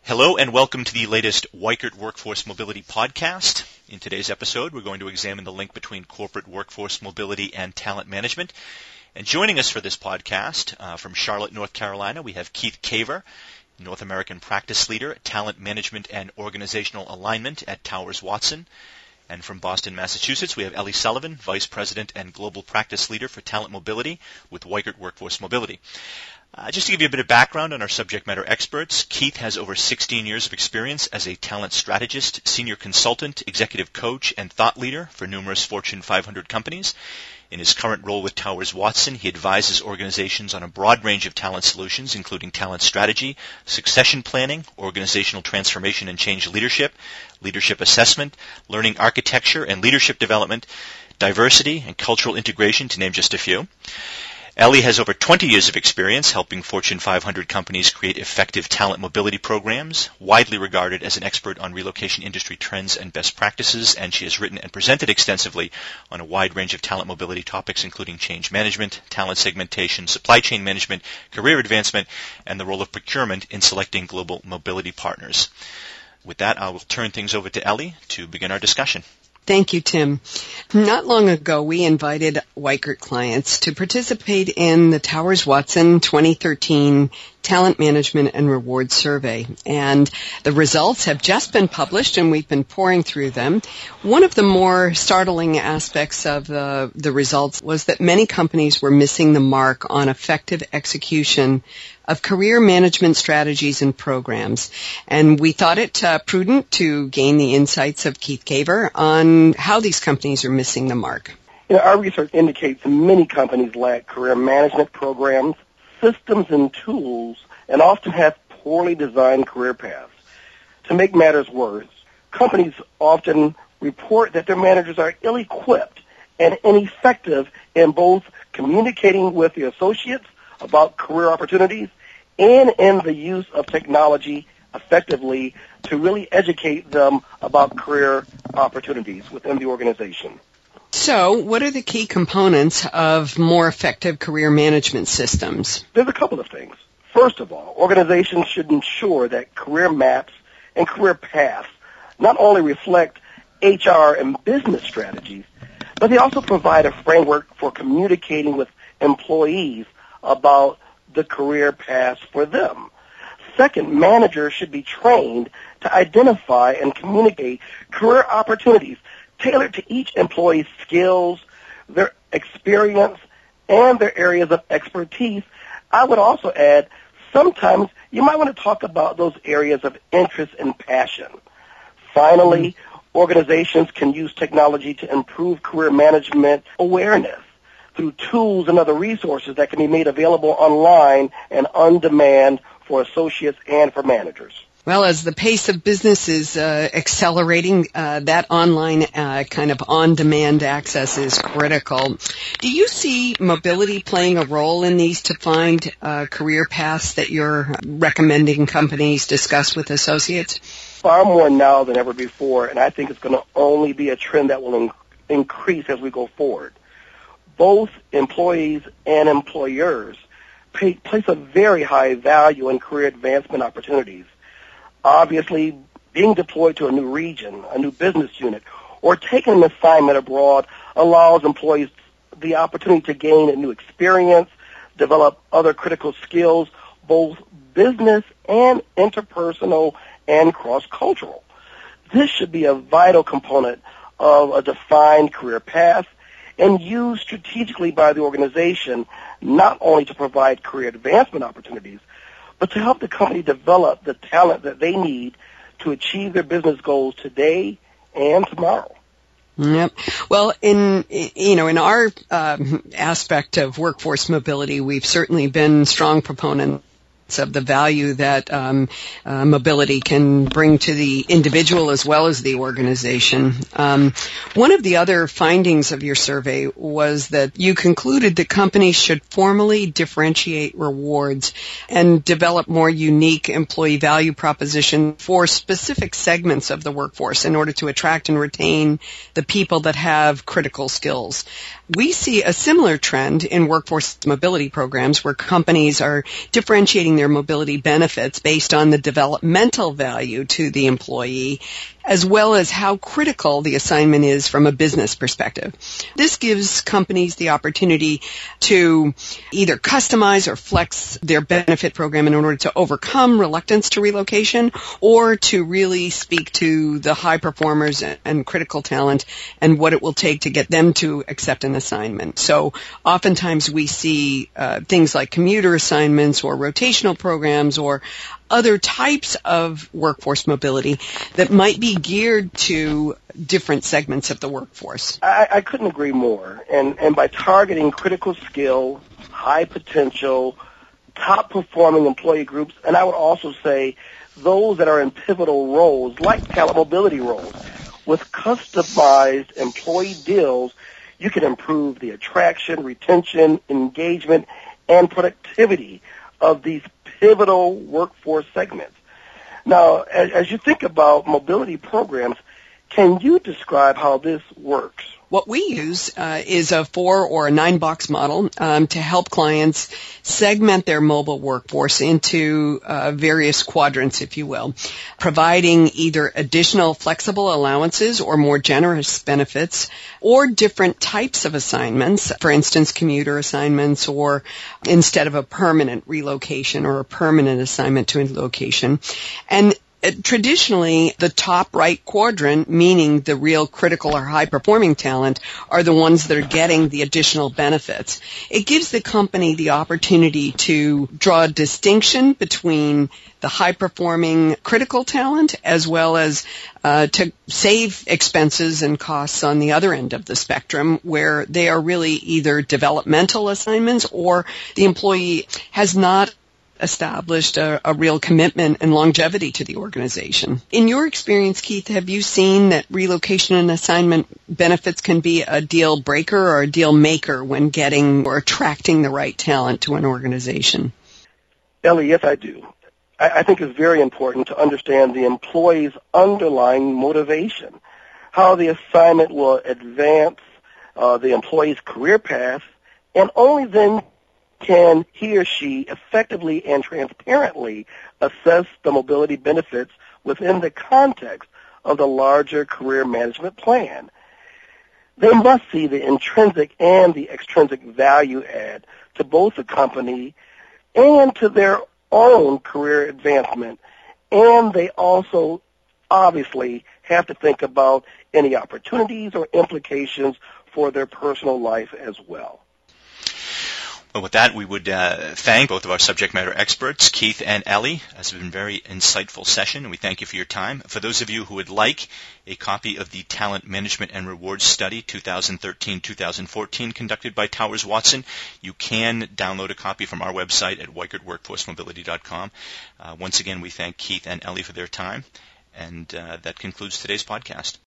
Hello and welcome to the latest Weichert Workforce Mobility podcast. In today's episode, we're going to examine the link between corporate workforce mobility and talent management. And joining us for this podcast from Charlotte, North Carolina, we have Keith Caver, North American Practice Leader, Talent Management and Organizational Alignment at Towers Watson. And from Boston, Massachusetts, we have Ellie Sullivan, Vice President and Global Practice Leader for Talent Mobility with Weichert Workforce Mobility. Just to give you a bit of background on our subject matter experts, Keith has over 16 years of experience as a talent strategist, senior consultant, executive coach, and thought leader for numerous Fortune 500 companies. In his current role with Towers Watson, he advises organizations on a broad range of talent solutions, including talent strategy, succession planning, organizational transformation and change leadership, leadership assessment, learning architecture and leadership development, diversity and cultural integration, to name just a few. Ellie has over 20 years of experience helping Fortune 500 companies create effective talent mobility programs, widely regarded as an expert on relocation industry trends and best practices, and she has written and presented extensively on a wide range of talent mobility topics, including change management, talent segmentation, supply chain management, career advancement, and the role of procurement in selecting global mobility partners. With that, I will turn things over to Ellie to begin our discussion. Thank you, Tim. Not long ago, we invited Weichert clients to participate in the Towers Watson 2013 Talent Management and Rewards Survey, and the results have just been published, and we've been pouring through them. One of the more startling aspects of the results was that many companies were missing the mark on effective execution of career management strategies and programs. And we thought it prudent to gain the insights of Keith Caver on how these companies are missing the mark. Our research indicates many companies lack career management programs, systems, and tools, and often have poorly designed career paths. To make matters worse, companies often report that their managers are ill-equipped and ineffective in both communicating with the associates about career opportunities and in the use of technology effectively to really educate them about career opportunities within the organization. So, what are the key components of more effective career management systems? There's a couple of things. First of all, organizations should ensure that career maps and career paths not only reflect HR and business strategies, but they also provide a framework for communicating with employees about the career paths for them. Second, managers should be trained to identify and communicate career opportunities tailored to each employee's skills, their experience, and their areas of expertise. I would also add, sometimes you might want to talk about those areas of interest and passion. Finally, organizations can use technology to improve career management awareness through tools and other resources that can be made available online and on demand for associates and for managers. Well, as the pace of business is accelerating, that online kind of on-demand access is critical. Do you see mobility playing a role in these to find career paths that you're recommending companies discuss with associates? Far more now than ever before, and I think it's going to only be a trend that will increase as we go forward. Both employees and employers place a very high value in career advancement opportunities. Obviously, being deployed to a new region, a new business unit, or taking an assignment abroad allows employees the opportunity to gain a new experience, develop other critical skills, both business and interpersonal and cross-cultural. This should be a vital component of a defined career path and used strategically by the organization, not only to provide career advancement opportunities, but to help the company develop the talent that they need to achieve their business goals today and tomorrow. Yep. Well, in our aspect of workforce mobility, we've certainly been strong proponents of the value that mobility can bring to the individual as well as the organization. One of the other findings of your survey was that you concluded that companies should formally differentiate rewards and develop more unique employee value proposition for specific segments of the workforce in order to attract and retain the people that have critical skills. We see a similar trend in workforce mobility programs where companies are differentiating their mobility benefits based on the developmental value to the employee, as well as how critical the assignment is from a business perspective. This gives companies the opportunity to either customize or flex their benefit program in order to overcome reluctance to relocation, or to really speak to the high performers and critical talent and what it will take to get them to accept an assignment. So oftentimes we see things like commuter assignments or rotational programs or other types of workforce mobility that might be geared to different segments of the workforce. I couldn't agree more. And by targeting critical skill, high potential, top performing employee groups, and I would also say those that are in pivotal roles, like talent mobility roles, with customized employee deals, you can improve the attraction, retention, engagement, and productivity of these pivotal workforce segments. Now, as you think about mobility programs, can you describe how this works? What we use is a 4 or a 9-box model to help clients segment their mobile workforce into various quadrants, if you will, providing either additional flexible allowances or more generous benefits or different types of assignments, for instance, commuter assignments, or instead of a permanent relocation or a permanent assignment to a location. And traditionally, the top right quadrant, meaning the real critical or high-performing talent, are the ones that are getting the additional benefits. It gives the company the opportunity to draw a distinction between the high-performing critical talent as well as to save expenses and costs on the other end of the spectrum, where they are really either developmental assignments or the employee has not established a real commitment and longevity to the organization. In your experience, Keith, have you seen that relocation and assignment benefits can be a deal breaker or a deal maker when getting or attracting the right talent to an organization? Ellie, yes, I do. I think it's very important to understand the employee's underlying motivation, how the assignment will advance the employee's career path, and only then can he or she effectively and transparently assess the mobility benefits within the context of the larger career management plan. They must see the intrinsic and the extrinsic value add to both the company and to their own career advancement. And they also obviously have to think about any opportunities or implications for their personal life as well. Well, with that, we would thank both of our subject matter experts, Keith and Ellie. This has been a very insightful session, and we thank you for your time. For those of you who would like a copy of the Talent Management and Rewards Study 2013-2014 conducted by Towers Watson, you can download a copy from our website at WeichertWorkforceMobility.com. Once again, we thank Keith and Ellie for their time, and that concludes today's podcast.